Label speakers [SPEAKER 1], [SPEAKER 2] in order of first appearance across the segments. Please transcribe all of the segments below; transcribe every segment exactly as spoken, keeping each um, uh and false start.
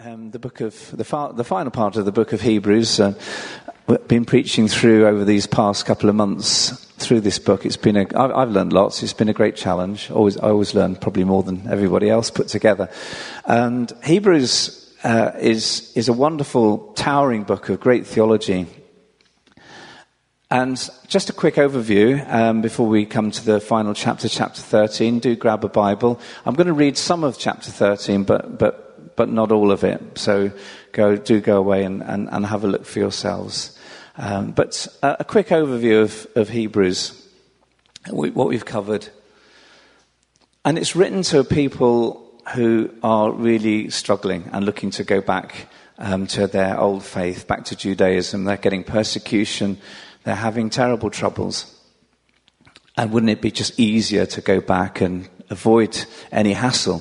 [SPEAKER 1] Um, the book of the, far, the final part of the book of Hebrews. Uh, we've been preaching through over these past couple of months through this book. It's been a, I've, I've learned lots. It's been a great challenge. Always, I always learn probably more than everybody else put together. And Hebrews uh, is is a wonderful, towering book of great theology. And just a quick overview um, before we come to the final chapter, chapter thirteen. Do grab a Bible. I'm going to read some of chapter thirteen, but but. but not all of it. So go, do go away and, and, and have a look for yourselves. Um, but a, a quick overview of, of Hebrews, we, what we've covered. And it's written to people who are really struggling and looking to go back um, to their old faith, back to Judaism. They're getting persecution. They're having terrible troubles. And wouldn't it be just easier to go back and avoid any hassle?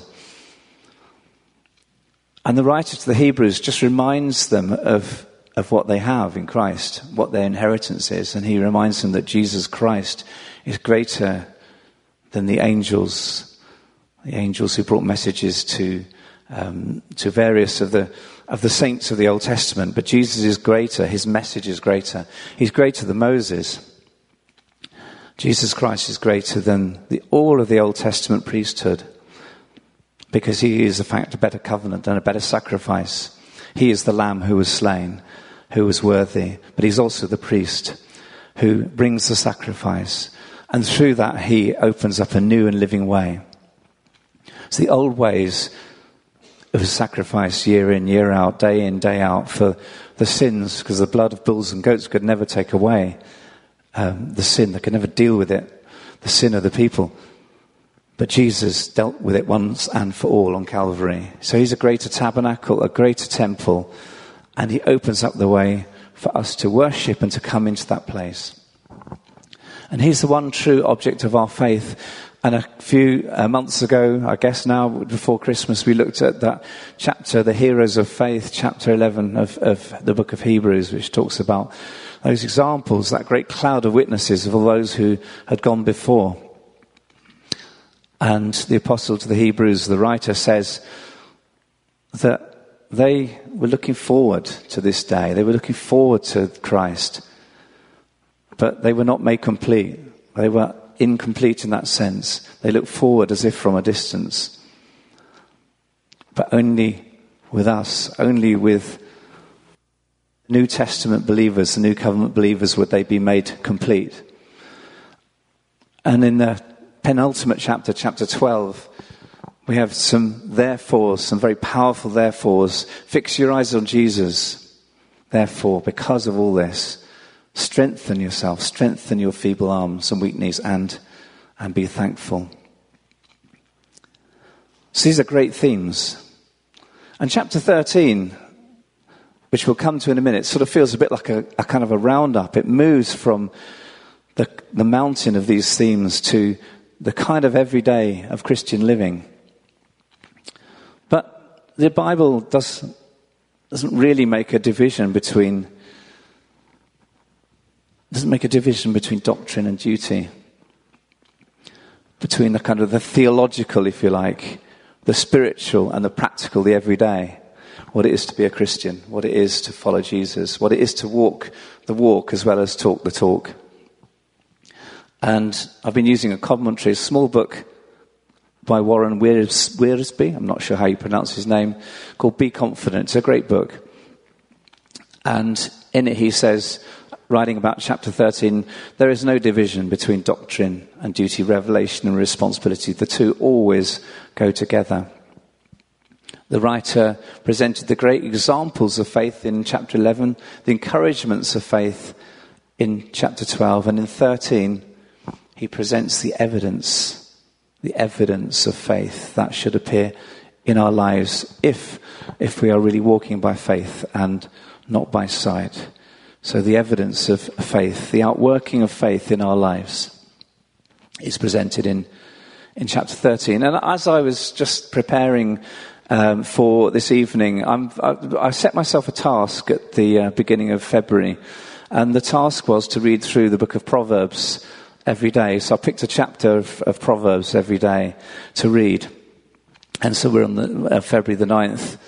[SPEAKER 1] And the writer to the Hebrews just reminds them of, of what they have in Christ, what their inheritance is. And he reminds them that Jesus Christ is greater than the angels, the angels who brought messages to um, to various of the of the saints of the Old Testament. But Jesus is greater. His message is greater. He's greater than Moses. Jesus Christ is greater than the, all of the Old Testament priesthood. Because he is, in fact, a better covenant and a better sacrifice. He is the lamb who was slain, who was worthy. But he's also the priest who brings the sacrifice. And through that, he opens up a new and living way. So the old ways of sacrifice year in, year out, day in, day out for the sins, because the blood of bulls and goats could never take away um, the sin. They could never deal with it, the sin of the people. But Jesus dealt with it once and for all on Calvary. So he's a greater tabernacle, a greater temple, and he opens up the way for us to worship and to come into that place. And he's the one true object of our faith. And a few uh, months ago, I guess now, before Christmas, we looked at that chapter, the Heroes of Faith, chapter eleven of, of the book of Hebrews, which talks about those examples, that great cloud of witnesses of all those who had gone before. And the apostle to the Hebrews, the writer, says that they were looking forward to this day. They were looking forward to Christ. But they were not made complete. They were incomplete in that sense. They looked forward as if from a distance. But only with us, only with New Testament believers, the New Covenant believers, would they be made complete. And in the penultimate chapter, chapter twelve, we have some therefores, some very powerful therefores. Fix your eyes on Jesus. Therefore, because of all this, strengthen yourself, strengthen your feeble arms and weak knees, and, and be thankful. So these are great themes. And chapter thirteen, which we'll come to in a minute, sort of feels a bit like a, a kind of a roundup. It moves from the, the mountain of these themes to the kind of everyday of Christian living. But the Bible does, doesn't really make a division between doesn't make a division between doctrine and duty, between the kind of the theological, if you like, the spiritual and the practical, the everyday, what it is to be a Christian, what it is to follow Jesus, what it is to walk the walk as well as talk the talk. And I've been using a commentary, a small book by Warren Wiersbe, I'm not sure how you pronounce his name, called Be Confident. It's a great book. And in it he says, writing about chapter thirteen, there is no division between doctrine and duty, revelation and responsibility. The two always go together. The writer presented the great examples of faith in chapter eleven, the encouragements of faith in chapter twelve, and in thirteen, he presents the evidence, the evidence of faith that should appear in our lives if, if we are really walking by faith and not by sight. So the evidence of faith, the outworking of faith in our lives is presented in, in chapter thirteen. And as I was just preparing um, for this evening, I'm, I, I set myself a task at the uh, beginning of February. And the task was to read through the book of Proverbs every day. So I picked a chapter of, of Proverbs every day to read. And so we're on the, uh, February the ninth.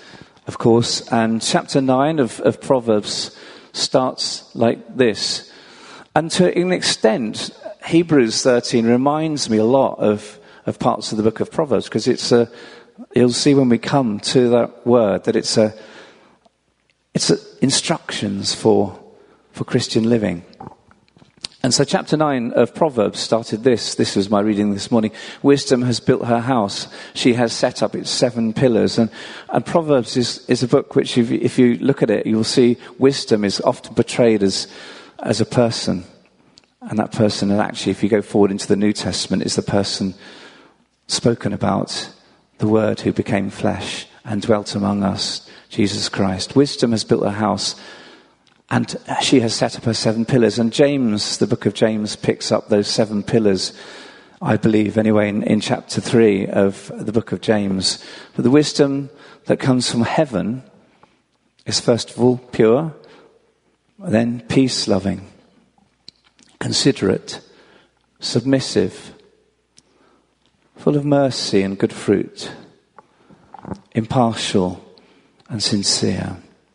[SPEAKER 1] of course. And chapter nine of, of Proverbs starts like this. And to an extent, Hebrews thirteen reminds me a lot of, of parts of the book of Proverbs, because it's a, you'll see when we come to that word that it's a, it's a instructions for, for Christian living. And so chapter nine of Proverbs started this. This was my reading this morning. Wisdom has built her house. She has set up its seven pillars. And, and Proverbs is, is a book which, if you, if you look at it, you'll see wisdom is often portrayed as, as a person. And that person, and actually, if you go forward into the New Testament, is the person spoken about, the Word who became flesh and dwelt among us, Jesus Christ. Wisdom has built her house. And she has set up her seven pillars. And James, the book of James, picks up those seven pillars, I believe, anyway, in, in chapter three of the book of James. But the wisdom that comes from heaven is first of all pure, then peace-loving, considerate, submissive, full of mercy and good fruit, impartial and sincere.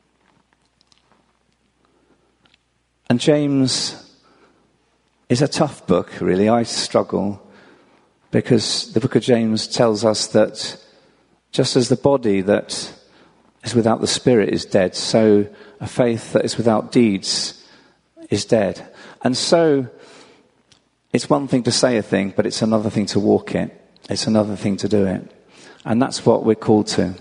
[SPEAKER 1] And James is a tough book, really. I struggle because the book of James tells us that just as the body that is without the spirit is dead, so a faith that is without deeds is dead. And so it's one thing to say a thing, but it's another thing to walk it. It's another thing to do it. And that's what we're called to.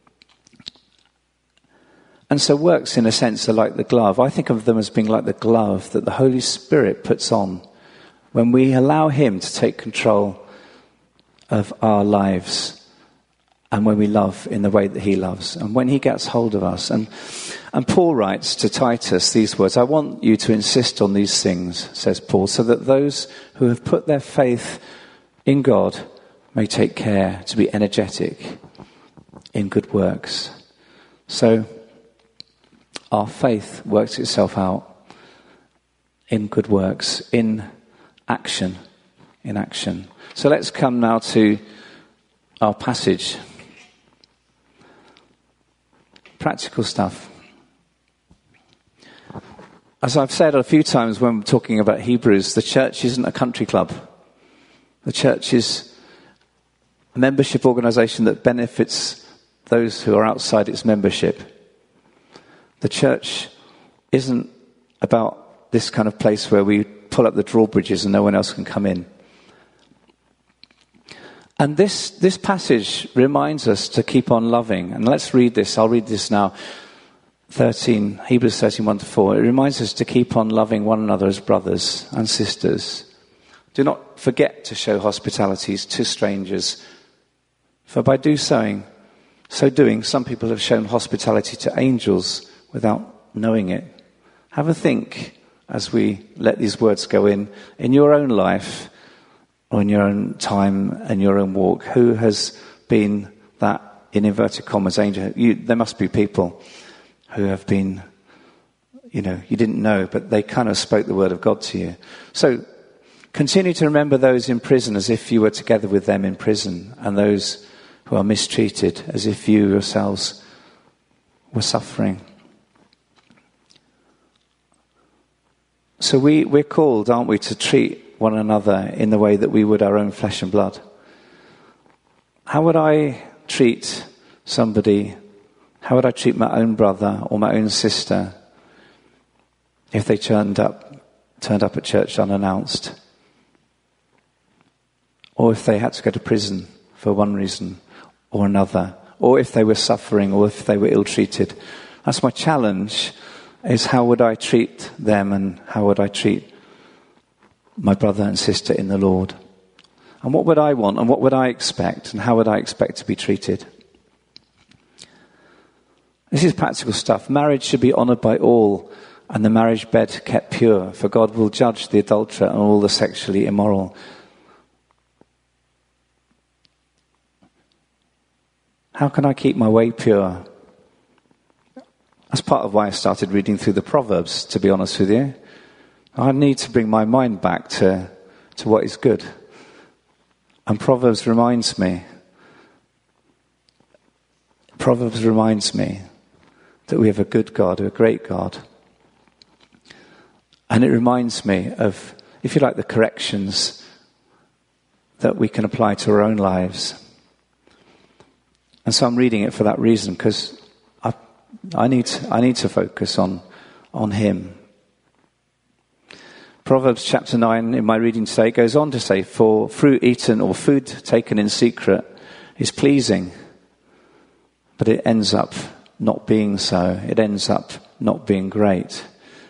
[SPEAKER 1] And so works, in a sense, are like the glove. I think of them as being like the glove that the Holy Spirit puts on when we allow him to take control of our lives and when we love in the way that he loves and when he gets hold of us. And, and Paul writes to Titus these words, "I want you to insist on these things," says Paul, "so that those who have put their faith in God may take care to be energetic in good works." So our faith works itself out in good works, in action, in action. So let's come now to our passage. Practical stuff. As I've said a few times when we're talking about Hebrews, the church isn't a country club. The church is a membership organisation that benefits those who are outside its membership. The church isn't about this kind of place where we pull up the drawbridges and no one else can come in. And this, this passage reminds us to keep on loving. And let's read this. I'll read this now. thirteen, Hebrews thirteen, one to four. It reminds us to keep on loving one another as brothers and sisters. Do not forget to show hospitalities to strangers. For by do so, so doing, some people have shown hospitality to angels without knowing it. Have a think as we let these words go in, in your own life, or in your own time and your own walk. Who has been that, in inverted commas, angel? You, there must be people who have been, you know, you didn't know, but they kind of spoke the word of God to you. So continue to remember those in prison as if you were together with them in prison, and those who are mistreated as if you yourselves were suffering. So we, we're called, aren't we, to treat one another in the way that we would our own flesh and blood. How would I treat somebody, how would I treat my own brother or my own sister if they turned up, turned up at church unannounced? Or if they had to go to prison for one reason or another, or if they were suffering, or if they were ill-treated? That's my challenge, is how would I treat them and how would I treat my brother and sister in the Lord? And what would I want and what would I expect and how would I expect to be treated? This is practical stuff. Marriage should be honoured by all and the marriage bed kept pure, for God will judge the adulterer and all the sexually immoral. How can I keep my way pure? That's part of why I started reading through the Proverbs, to be honest with you. I need to bring my mind back to, to what is good. And Proverbs reminds me, Proverbs reminds me that we have a good God, a great God. And it reminds me of, if you like, the corrections that we can apply to our own lives. And so I'm reading it for that reason, because I, I need I need to focus on on Him. Proverbs chapter nine in my reading today goes on to say, for fruit eaten or food taken in secret is pleasing, but it ends up not being so. It ends up not being great.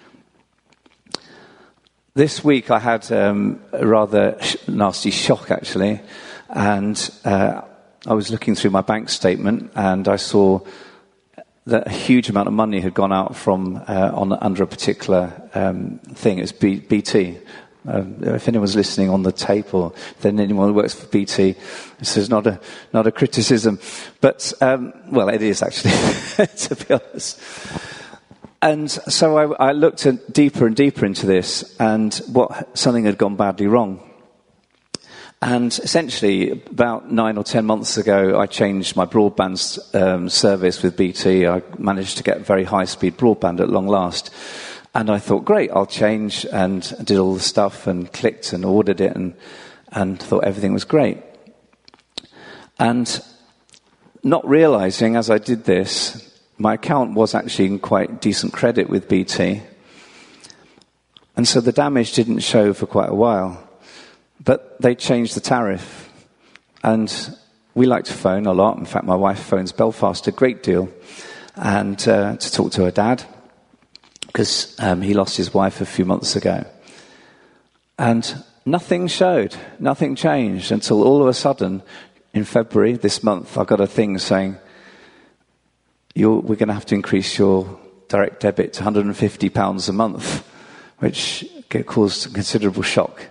[SPEAKER 1] This week I had um, a rather nasty shock, actually, and uh, I was looking through my bank statement and I saw that a huge amount of money had gone out from uh, on under a particular um, thing. It was B, BT. Um, if anyone's listening on the tape, or then anyone who works for B T, this is not a not a criticism, but um, well, it is actually, to be honest. And so I, I looked at deeper and deeper into this, and what something had gone badly wrong. And essentially, about nine or ten months ago, I changed my broadband um, service with B T. I managed to get very high-speed broadband at long last. And I thought, great, I'll change, and did all the stuff and clicked and ordered it and, and thought everything was great. And not realizing as I did this, my account was actually in quite decent credit with B T. And so the damage didn't show for quite a while. But they changed the tariff, and we like to phone a lot. In fact, my wife phones Belfast a great deal, and uh, to talk to her dad, because um, he lost his wife a few months ago. And nothing showed, nothing changed, until all of a sudden, in February this month, I got a thing saying, You're, we're going to have to increase your direct debit to one hundred fifty pounds a month, which caused a considerable shock.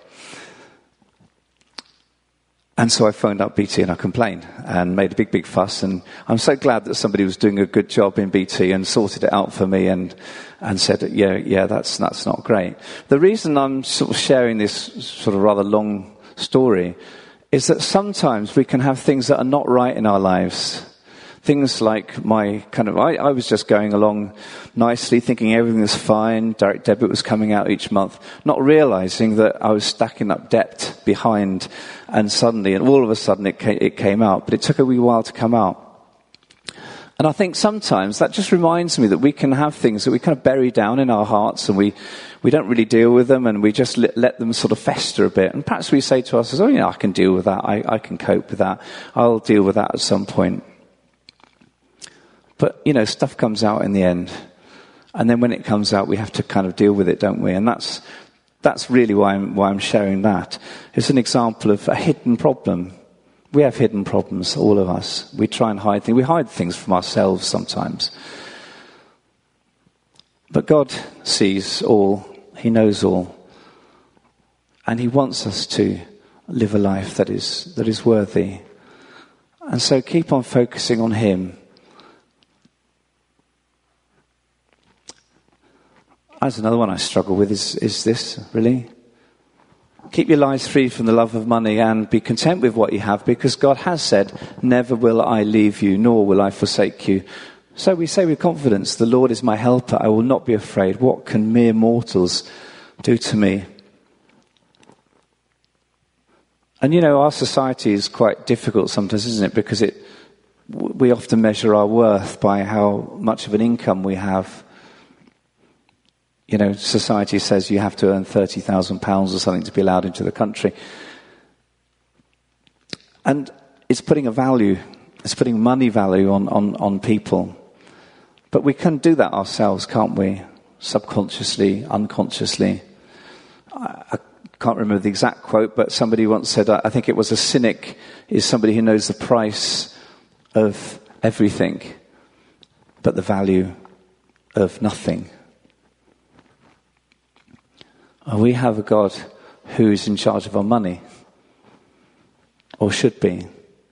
[SPEAKER 1] And so I phoned up B T and I complained and made a big, big fuss. And I'm so glad that somebody was doing a good job in B T and sorted it out for me and, and said, yeah, yeah, that's, that's not great. The reason I'm sort of sharing this sort of rather long story is that sometimes we can have things that are not right in our lives. Things like my kind of, I, I was just going along nicely, thinking everything was fine, direct debit was coming out each month, not realizing that I was stacking up debt behind, and suddenly, and all of a sudden it came, it came out, but it took a wee while to come out. And I think sometimes that just reminds me that we can have things that we kind of bury down in our hearts, and we, we don't really deal with them, and we just let, let them sort of fester a bit. And perhaps we say to ourselves, oh, yeah, I can deal with that, I, I can cope with that, I'll deal with that at some point. But, you know, stuff comes out in the end. And then when it comes out, we have to kind of deal with it, don't we? And that's that's really why I'm, why I'm sharing that. It's an example of a hidden problem. We have hidden problems, all of us. We try and hide things. We hide things from ourselves sometimes. But God sees all. He knows all. And He wants us to live a life that is that is worthy. And so keep on focusing on Him. That's another one I struggle with, is, is this, really. Keep your lives free from the love of money and be content with what you have, because God has said, never will I leave you, nor will I forsake you. So we say with confidence, the Lord is my helper, I will not be afraid. What can mere mortals do to me? And you know, our society is quite difficult sometimes, isn't it? Because it, we often measure our worth by how much of an income we have. You know, society says you have to earn thirty thousand pounds or something to be allowed into the country. And it's putting a value, it's putting money value on, on, on people. But we can do that ourselves, can't we? Subconsciously, unconsciously. I, I can't remember the exact quote, but somebody once said, I think it was a cynic is somebody who knows the price of everything, but the value of nothing. We have a God who is in charge of our money, or should be.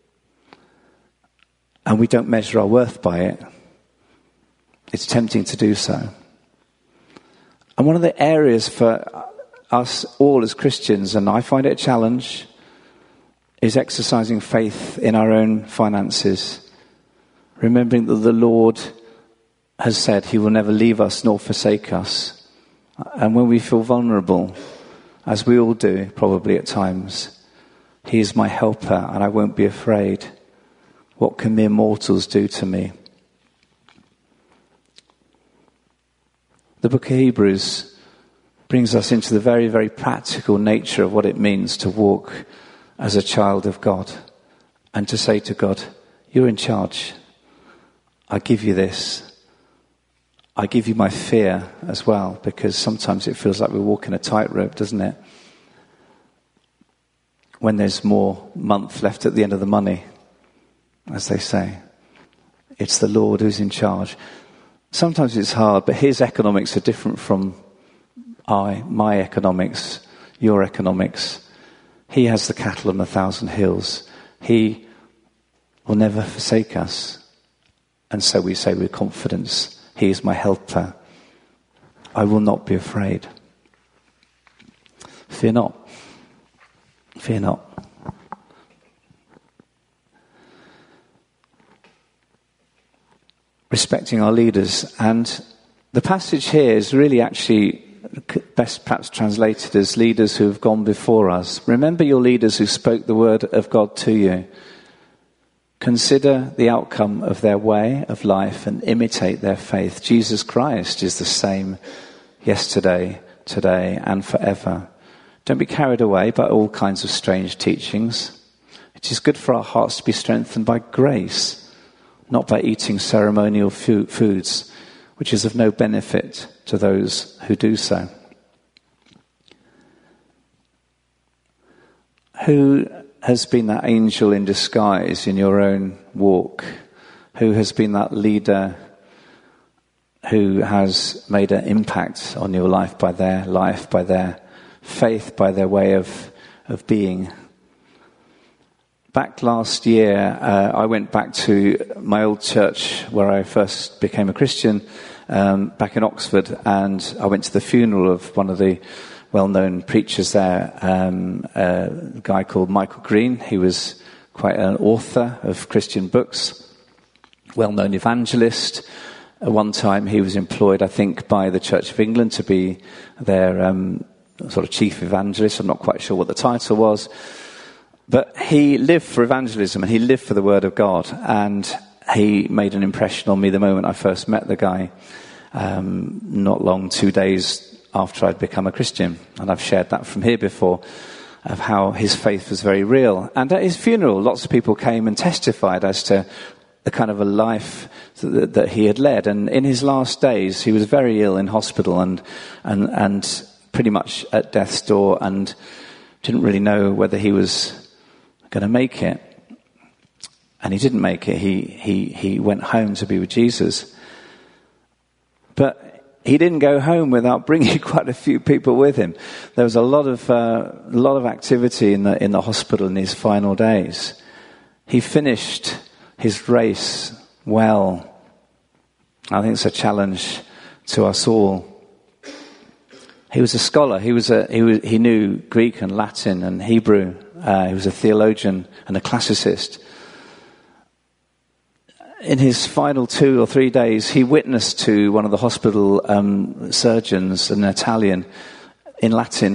[SPEAKER 1] And we don't measure our worth by it. It's tempting to do so. And one of the areas for us all as Christians, and I find it a challenge, is exercising faith in our own finances. Remembering that the Lord has said he will never leave us nor forsake us. And when we feel vulnerable, as we all do probably at times, he is my helper and I won't be afraid. What can mere mortals do to me? The book of Hebrews brings us into the very, very practical nature of what it means to walk as a child of God and to say to God, you're in charge. I give you this. I give you my fear as well, because sometimes it feels like we're walking a tightrope, doesn't it? When there's more month left at the end of the money, as they say. It's the Lord who's in charge. Sometimes it's hard, but his economics are different from I, my economics, your economics. He has the cattle on a thousand hills. He will never forsake us. And so we say with confidence, he is my helper. I will not be afraid. Fear not. Fear not. Respecting our leaders. And the passage here is really actually best perhaps translated as leaders who have gone before us. Remember your leaders who spoke the word of God to you. Consider the outcome of their way of life and imitate their faith. Jesus Christ is the same yesterday, today, and forever. Don't be carried away by all kinds of strange teachings. It is good for our hearts to be strengthened by grace, not by eating ceremonial fu- foods, which is of no benefit to those who do so. Who has been that angel in disguise in your own walk? Who has been that leader who has made an impact on your life by their life, by their faith, by their way of, of being? Back last year, uh, I went back to my old church where I first became a Christian, um, back in Oxford, and I went to the funeral of one of the well-known preachers there, um, a guy called Michael Green. He was quite an author of Christian books, well-known evangelist. At one time he was employed, I think, by the Church of England to be their um, sort of chief evangelist. I'm not quite sure what the title was. But he lived for evangelism and he lived for the Word of God. And he made an impression on me the moment I first met the guy, um, not long, two days after I'd become a Christian. And I've shared that from here before, of how his faith was very real. And at his funeral, lots of people came and testified as to the kind of a life that, that he had led. And in his last days, he was very ill in hospital and, and, and pretty much at death's door, and didn't really know whether he was going to make it. And he didn't make it. He, he, he went home to be with Jesus. But he didn't go home without bringing quite a few people with him. There was a lot of uh, a lot of activity in the in the hospital in his final days. He finished his race well. I think it's a challenge to us all. He was a scholar. He was a he was he knew Greek and Latin and Hebrew. Uh, he was a theologian and a classicist. In his final two or three days, he witnessed to one of the hospital um, surgeons, an Italian, in Latin,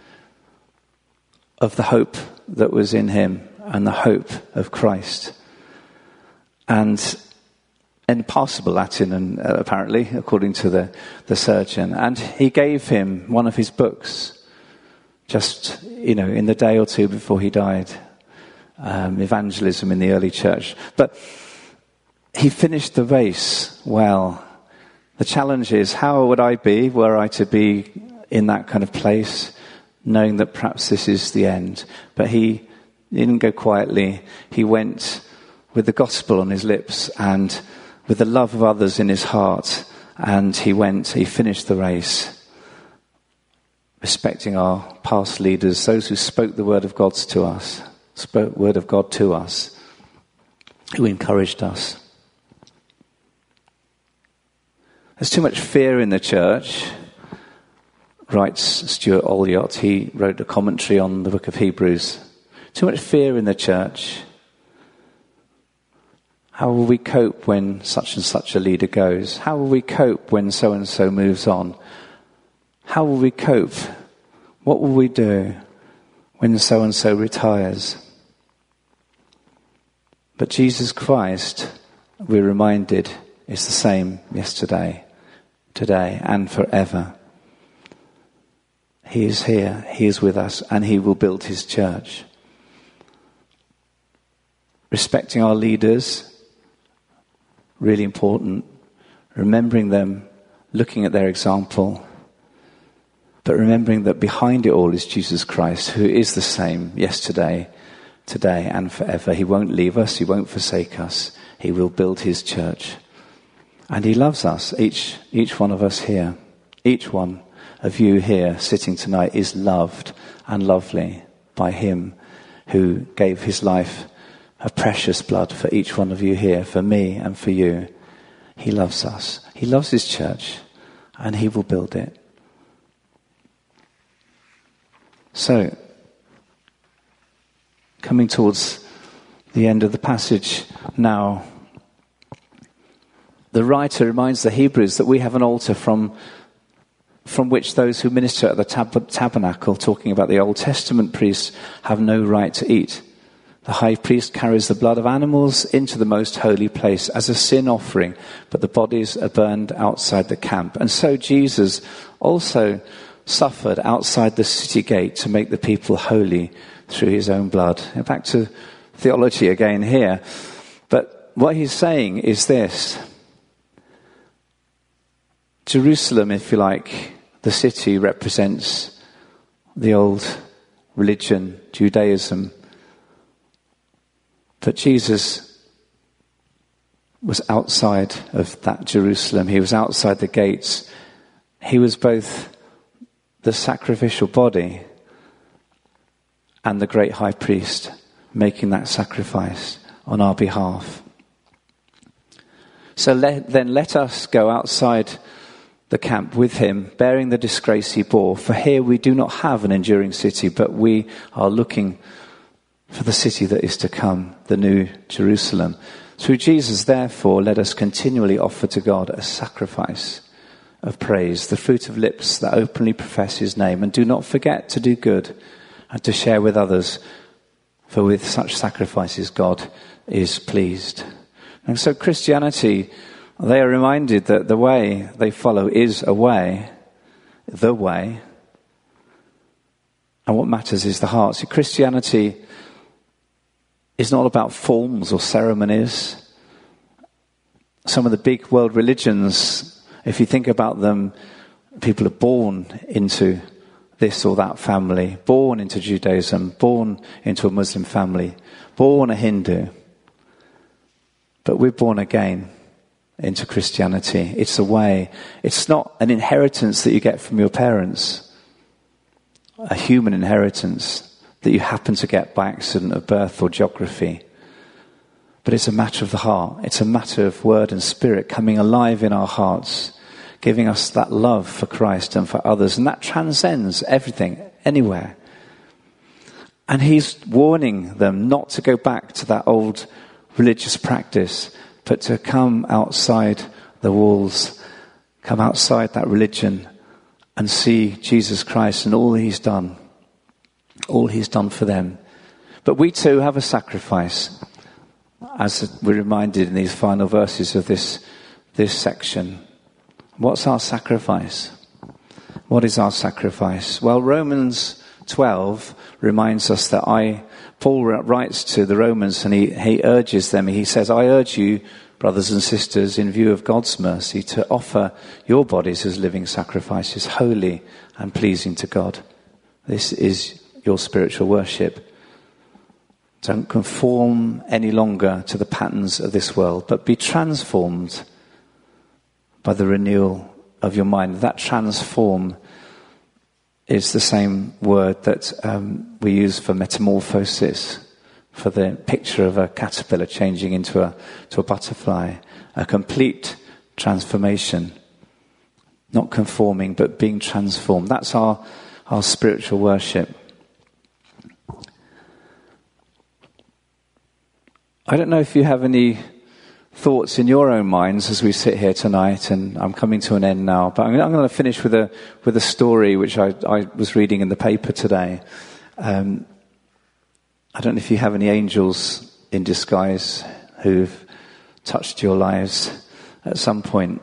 [SPEAKER 1] of the hope that was in him and the hope of Christ. And impossible Latin, and uh, apparently, according to the, the surgeon. And he gave him one of his books, just, you know, in the day or two before he died. Um, evangelism in the early church. But he finished the race well. The challenge is, how would I be, were I to be in that kind of place, knowing that perhaps this is the end? But he didn't go quietly. He went with the gospel on his lips and with the love of others in his heart. And he went, he finished the race, respecting our past leaders, those who spoke the word of God to us, spoke word of God to us, who encouraged us. There's too much fear in the church, writes Stuart Olyott. He wrote a commentary on the book of Hebrews. Too much fear in the church. How will we cope when such and such a leader goes? How will we cope when so and so moves on? How will we cope? What will we do when so and so retires? But Jesus Christ, we're reminded, is the same yesterday, today, and forever. He is here, he is with us, and he will build his church. Respecting our leaders, really important. Remembering them, looking at their example, but remembering that behind it all is Jesus Christ, who is the same yesterday, today, and forever. He won't leave us, he won't forsake us. He will build his church. And he loves us, each each one of us here. Each one of you here sitting tonight is loved and lovely by him who gave his life of precious blood for each one of you here, for me and for you. He loves us. He loves his church, and he will build it. So, coming towards the end of the passage now, the writer reminds the Hebrews that we have an altar from from which those who minister at the tab- tabernacle, talking about the Old Testament priests, have no right to eat. The high priest carries the blood of animals into the most holy place as a sin offering, but the bodies are burned outside the camp. And so Jesus also suffered outside the city gate to make the people holy through his own blood. Back to theology again here. But what he's saying is this. Jerusalem, if you like, the city, represents the old religion, Judaism. But Jesus was outside of that Jerusalem. He was outside the gates. He was both the sacrificial body and the great high priest, making that sacrifice on our behalf. So let, then let us go outside the camp with him, bearing the disgrace he bore. For here we do not have an enduring city, but we are looking for the city that is to come, the new Jerusalem. Through Jesus, therefore, let us continually offer to God a sacrifice of praise, the fruit of lips that openly profess his name. And do not forget to do good and to share with others, for with such sacrifices God is pleased. And so Christianity, they are reminded that the way they follow is a way, the way. And what matters is the heart. See, Christianity is not about forms or ceremonies. Some of the big world religions, if you think about them, people are born into this or that family, born into Judaism, born into a Muslim family, born a Hindu. But we're born again into Christianity. It's a way. It's not an inheritance that you get from your parents, a human inheritance that you happen to get by accident of birth or geography. But it's a matter of the heart. It's a matter of word and spirit coming alive in our hearts, giving us that love for Christ and for others. And that transcends everything, anywhere. And he's warning them not to go back to that old religious practice, but to come outside the walls, come outside that religion and see Jesus Christ and all he's done, all he's done for them. But we too have a sacrifice, as we're reminded in these final verses of this, this section. What's our sacrifice? What is our sacrifice? Well, Romans twelve reminds us that I, Paul writes to the Romans and he, he urges them, he says, I urge you, brothers and sisters, in view of God's mercy, to offer your bodies as living sacrifices, holy and pleasing to God. This is your spiritual worship. Don't conform any longer to the patterns of this world, but be transformed by the renewal of your mind. That transform is the same word that um, we use for metamorphosis, for the picture of a caterpillar changing into a, to a butterfly. A complete transformation. Not conforming, but being transformed. That's our, our spiritual worship. I don't know if you have any thoughts in your own minds as we sit here tonight, and I'm coming to an end now. But I'm, I'm going to finish with a with a story which I, I was reading in the paper today. Um, I don't know if you have any angels in disguise who've touched your lives at some point.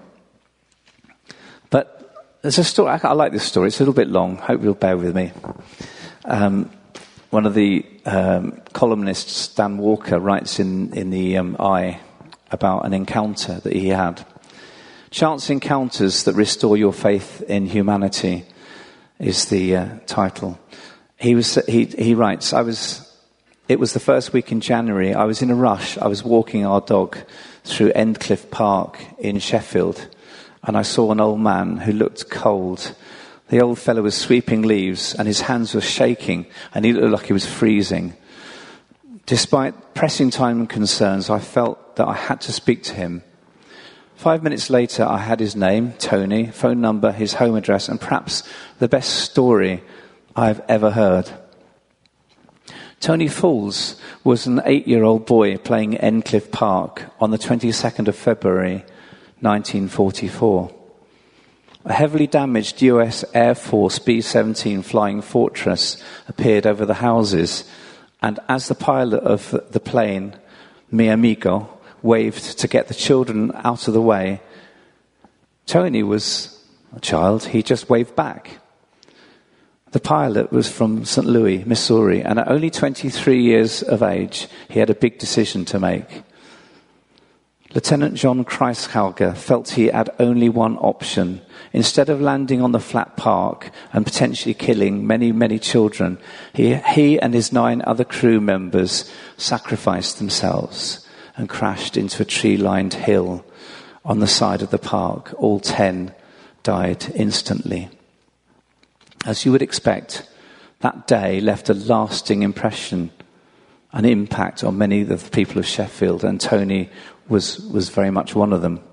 [SPEAKER 1] But there's a story, I, I like this story, it's a little bit long, hope you'll bear with me. Um, one of the um, columnists, Dan Walker, writes in, in the um, Eye about an encounter that he had. Chance Encounters That Restore Your Faith in Humanity is the uh, title. He was he he writes, I was it was the first week in January. I was in a rush. I was walking our dog through Endcliffe Park in Sheffield, and I saw an old man who looked cold. The old fellow was sweeping leaves, and his hands were shaking, and he looked like he was freezing. Despite pressing time and concerns, I felt that I had to speak to him. Five minutes later, I had his name, Tony, phone number, his home address, and perhaps the best story I've ever heard. Tony Falls was an eight-year-old boy playing in Endcliffe Park on the twenty-second of February, nineteen forty-four. A heavily damaged U S Air Force B seventeen Flying Fortress appeared over the houses, and as the pilot of the plane, mi amigo, waved to get the children out of the way, Tony was a child. He just waved back. The pilot was from Saint Louis, Missouri, and at only twenty-three years of age, he had a big decision to make. Lieutenant John Kreishalger felt he had only one option. Instead of landing on the flat park and potentially killing many, many children, he, he and his nine other crew members sacrificed themselves and crashed into a tree-lined hill on the side of the park. All ten died instantly. As you would expect, that day left a lasting impression, an impact on many of the people of Sheffield, and Tony was, was very much one of them.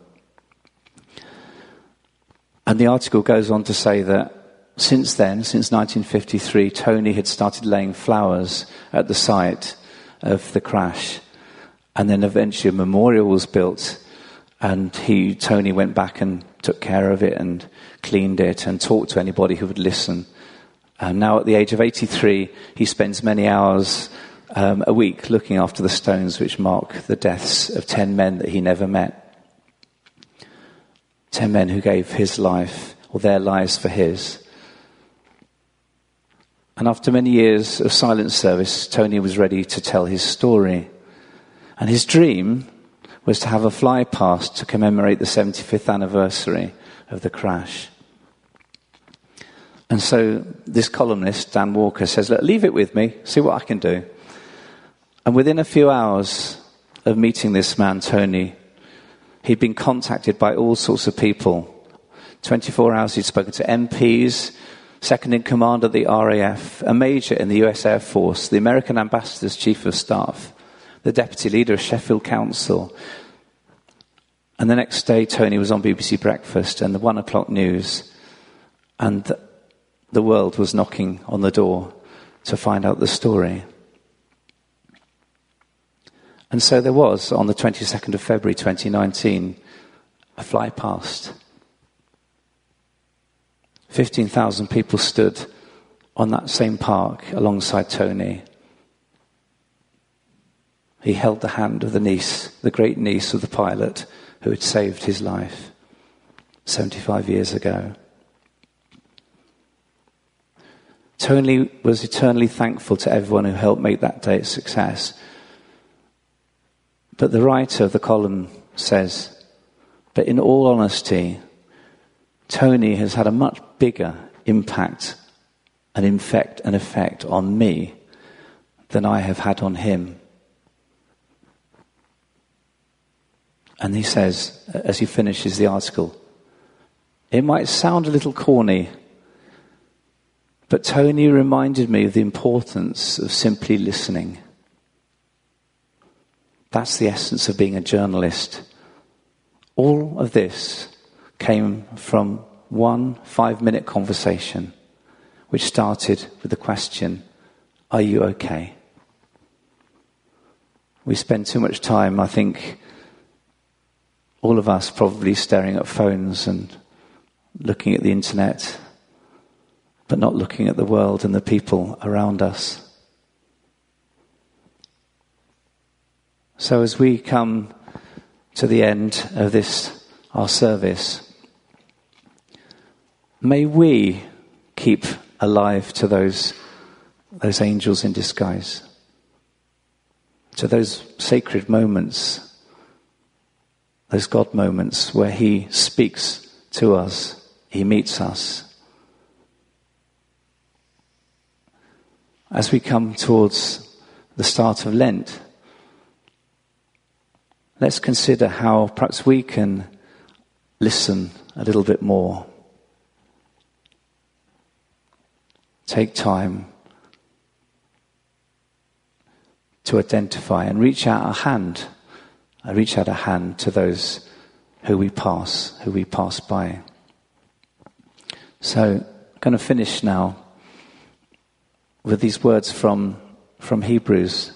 [SPEAKER 1] And the article goes on to say that since then, since nineteen fifty-three, Tony had started laying flowers at the site of the crash. And then eventually a memorial was built, and he, Tony went back and took care of it and cleaned it and talked to anybody who would listen. And now at the age of eighty-three, he spends many hours um, a week looking after the stones which mark the deaths of ten men that he never met. Ten men who gave his life, or their lives for his. And after many years of silent service, Tony was ready to tell his story. And his dream was to have a fly past to commemorate the seventy-fifth anniversary of the crash. And so this columnist, Dan Walker, says, look, leave it with me, see what I can do. And within a few hours of meeting this man, Tony, he'd been contacted by all sorts of people. twenty-four hours he'd spoken to M Ps, second in command of the R A F, a major in the U S Air Force, the American ambassador's chief of staff, the deputy leader of Sheffield Council. And the next day, Tony was on B B C Breakfast and the one o'clock news. And the, the world was knocking on the door to find out the story. And so there was, on the twenty-second of February twenty nineteen, a fly past. fifteen thousand people stood on that same park alongside Tony. He held the hand of the niece, the great niece of the pilot who had saved his life seventy-five years ago. Tony was eternally thankful to everyone who helped make that day a success. But the writer of the column says, but in all honesty, Tony has had a much bigger impact and effect, an effect on me than I have had on him. And he says, as he finishes the article, it might sound a little corny, but Tony reminded me of the importance of simply listening. That's the essence of being a journalist. All of this came from one five-minute conversation, which started with the question, are you okay? We spend too much time, I think, all of us probably staring at phones and looking at the internet, but not looking at the world and the people around us. So as we come to the end of this, our service, may we keep alive to those, those angels in disguise, to those sacred moments, those God moments where he speaks to us, he meets us. As we come towards the start of Lent, let's consider how perhaps we can listen a little bit more. Take time to identify and reach out a hand, uh, reach out a hand to those who we pass, who we pass by. So, I'm going to finish now with these words from, from Hebrews.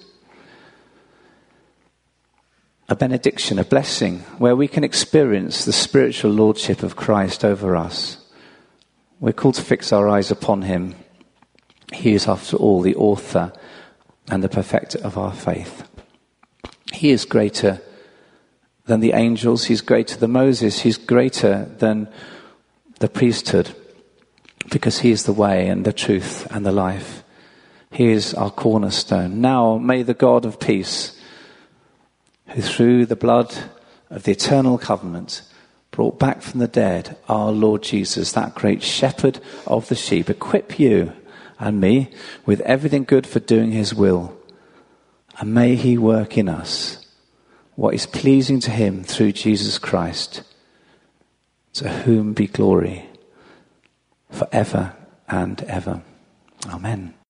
[SPEAKER 1] A benediction, a blessing, where we can experience the spiritual lordship of Christ over us. We're called to fix our eyes upon him. He is, after all, the author and the perfecter of our faith. He is greater than the angels. He's greater than Moses. He's greater than the priesthood, because he is the way and the truth and the life. He is our cornerstone. Now may the God of peace, who through the blood of the eternal covenant brought back from the dead our Lord Jesus, that great shepherd of the sheep, equip you and me with everything good for doing his will. And may he work in us what is pleasing to him through Jesus Christ, to whom be glory forever and ever. Amen.